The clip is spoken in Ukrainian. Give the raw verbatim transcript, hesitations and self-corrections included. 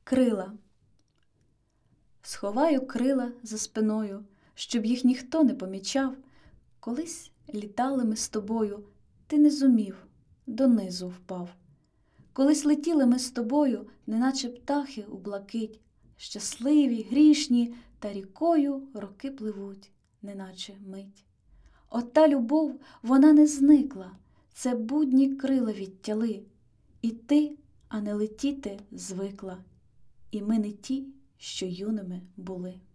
Крила. Сховаю крила за спиною, щоб їх ніхто не помічав. Колись літали ми з тобою, ти не зумів, донизу впав. Колись летіли ми з тобою, неначе птахи у блакить, щасливі, грішні, та рікою роки пливуть, неначе мить. От та любов, вона не зникла, це будні крила відтяли. І ти, а не летіти, звикла, і ми не ті, що юними були.